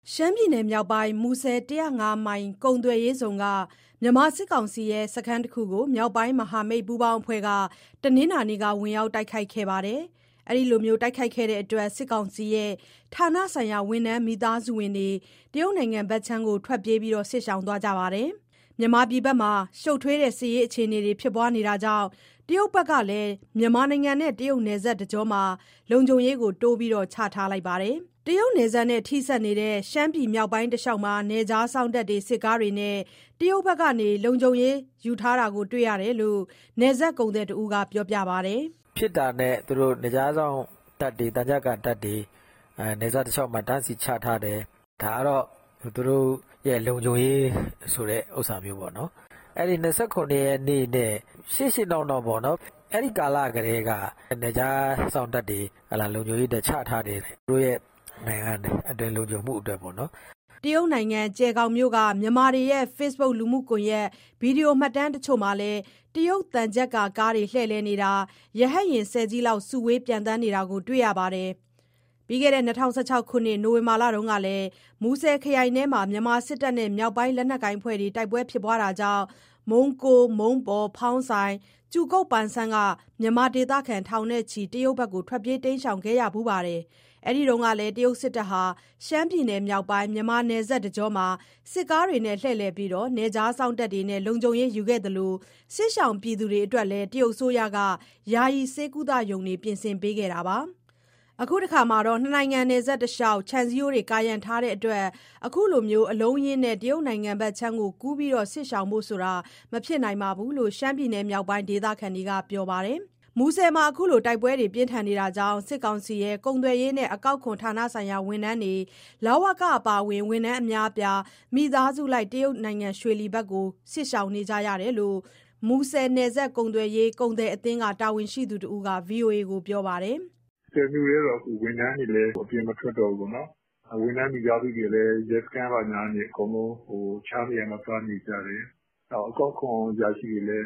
ရှမ်းပြည်နယ်မြောက်ပိုင်းမူဆယ်105မိုင်ကုန်သွယ်ရေးဇုန်ကမြန်မာစစ်ကောင်စီရဲ့စခန်းတစ်ခုကိုမြောက်ပိုင်းမဟာမိတ်ပူးပေါင်းအဖွဲ့ကတနင်္လာနေ့ကဝင်ရောက်တိုက်ခိုက်ခဲ့ပါတယ်။အဲဒီလိုတိုက်ခိုက်ခဲ့တဲ့အတွက်စစ်ကောင်စီရဲ့ဌာနဆိုင်ရာဝန်ထမ်းမိသားစုဝင်တွေတရုတ်နိုင်ငံဘက်ခြမ်းကိုထွက်ပြေးပြီးစစ်ရှောင်သွားကြပါတယ်။မြန်မာပြည်ဘက်မှာရှုပ်ထွေးတဲ့စစ်ရေးအခြေအနေတွေဖြစ်ပွားနေတာကြောင့်တရုတ်ဘက်ကလည်းမြန်မာနိုင်ငံနဲ့တရုတ်နယ်စပ်တကြောမှာလုံခြုံရေးကိုတိုးပြီးချထားလိုက်ပါတယ်။တရုတ်နယ်စပ်နဲ့ထိစပ်နေတဲ့ရှမ်းပြည်မြောက်ပိုင်းတလျှောက်မှာနယ်ခြားစောင့်တပ်တွေစစ်ကားတွေနဲ့တရုတ်ဘက်ကနေလုံခြုံရေးယူထားတာကိုတွေ့ရတယ်လို့နယ်စပ်ကုန်သည်တဦးကပြောပြပါတယ်။ဖြစ်တာနဲ့သူတို့နယ်ခြားစောင့်တပ်တွေတန်ကြပ်ကတပ်တွေနယ်စပ်တလျှောက်မှာတန်းစီချထားတယ်။ဒါကတော့သူတို့ရဲ့လုံခြုံရေးဆိုတဲ့ဥစ္စာမျိုးပေါ့နော်။အဲ့ဒီ29ရက်နေ့နဲ့ရှေ့နောက်ပေါ့နော်။အဲ့ဒီကာလကလေးကနယ်ခြားစောင့်တပ်တွေလုံခြုံရေးတွေချထားတယ်သူတို့ရဲ့နိုင်ငံအတွင်းလုံခြုံမှုအတွက်ပေါ့နော်တရုတ်နိုင်ငံကျယ်ဂေါင်မြို့ကမြန်မာတွေရဲ့ Facebook လူမှုကွန်ရက်ဗီဒီယိုမှတ်တမ်းတချို့မှာလည်းတရုတ်တန်ကြပ်ကားတွေလှည့်လည်နေတာရဟတ်ယာဉ်10စီးလောက်စုဝေးပျံသန်းနေတာကိုတွေ့ရပါတယ်။ပြီးခဲ့တဲ့2016ခုနှစ်နိုဝင်ဘာလတုန်းကလည်းမူဆယ်ခရိုင်ထဲမှာမြန်မာစစ်တပ်နဲ့မြောက်ပိုင်းလက်နက်ကိုင်အဖွဲ့တွေတိုက်ပွဲဖြစ်ပွားတာကြောင့်မုံကိုမုံပေါ်ဖောင်းဆိုင်ကျူကုတ်ပန်ဆန်းကမြန်မာဒေသခံထောင်နဲ့ချီတရုတ်ဘက်ကိုထွက်ပြေးတိမ်းရှောင်ခဲ့ရဘူးပါတယ်။အဲဒီတုန်းကလည်းတရုတ်စစ်တပ်ဟာရှမ်းပြည်နယ်မြောက်ပိုင်းမြန်မာနယ်စပ်တကြောမှာစစ်ကားတွေနဲ့လှည့်လည်ပြီးနယ်ခြားစောင့်တပ်တွေနဲ့လုံခြုံရေးယူခဲ့သလိုစစ်ရှောင်ပြည်သူတွေအတွက်လည်းတရုတ်အစိုးရကယာယီဆေးကုသရုံတွေပြင်ဆင်ပေးခဲ့တာပါ။အခုတခါမှာနှစ်နိုင်ငံနယ်စပ်တလျှောက်ခြံစည်းရိုးတွေကာရံထားတဲ့အတွက်အခုလိုအလုံးရင်းနဲ့တရုတ်နိုင်ငံဘက်ခြမ်းကိုကူးပြီးစစ်ရှောင်ဖို့ဆိုတာမဖြစ်နိုင်ဘူးလို့ရှမ်းပြည်နယ်မြောက်ပိုင်းဒေသခံတွေကပြောပါတယ်။မူဆယ်မှာအခုလိုတိုက်ပွဲတွေပြင်းထန်နေတာကြောင့်စစ်ကောင်စီရဲ့ကုန်သွယ်ရေးနဲ့အကောက်ခွန်ဌာနဆိုင်ရာဝန်ထမ်းတွေလဝကအပါအဝင်ဝန်ထမ်းအများအပြားမိသားစုလိုက်တရုတ်နိုင်ငံရွှေလီဘက်ကိုစစ်ရှောင်နေကြရတယ်လို့မူဆယ်နယ်စပ်ကုန်သွယ်ရေးကုန်သည်အသင်းကတာဝန်ရှိသူတဦးက VOA ကိုပြောပါတယ်။ဆယ်မျိုးရဲတော့အခုဝန်ထမ်းတွေလည်းအပြင်မထွက်တော့ဘူးနော်။ဝန်ထမ်းမိသားစုတွေလည်းရဲစခန်းပါညာနေအကုန်လုံးချားနေရမှာသွားနေကြတယ်။အကောက်ခွန်ရာရှိတွေလည်း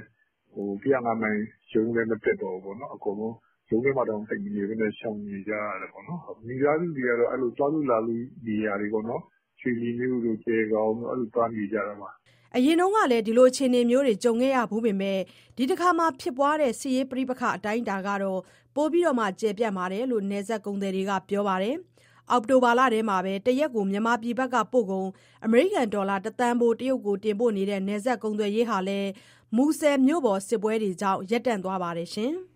105မိုင်ရုံးလည်းမတက်တော့ဘူးပေါ့နော်။အကုန်လုံးရုံးထဲမှာတော့တိတ်မနေဘဲနဲ့ရှောင်နေကြရတယ်ပေါ့နော်။မိသားစုတွေကတော့အဲ့လိုသွားလို့လာလို့နေရတယ်ပေါ့နော်။ရွှေလီမြို့တို့ကျယ်ဂေါင်တို့အဲ့လိုသွားနေကြတာပါအရင်တုန်းကလည်းဒီလိုအခြေအနေမျိုးတွေကြုံခဲ့ရဘူးပေမဲ့ဒီတစ်ခါမှဖြစ်ပွားတဲ့စစ်ရေးပဋိပက္ခအတိုင်းအတာကတော့ပိုပြီးကျယ်ပြန့်ပါတယ်လို့နယ်စပ်ကုန်သည်တွေကပြောပါတယ်။အောက်တိုဘာလထဲမှာပဲတရက်ကိုမြန်မာပြည်ဘက်ကပို့ကုန်အမေရိကန်ဒေါ်လာ1သန်းဖိုးတရုတ်ကိုတင်ပို့နေတဲ့နယ်စပ်ကုန်သွယ်ရေးဟာလည်းမူဆယ်မြို့ပေါ်စစ်ပွဲတွေကြောင့်ရပ်တန့်သွားပါတယ်ရှင်။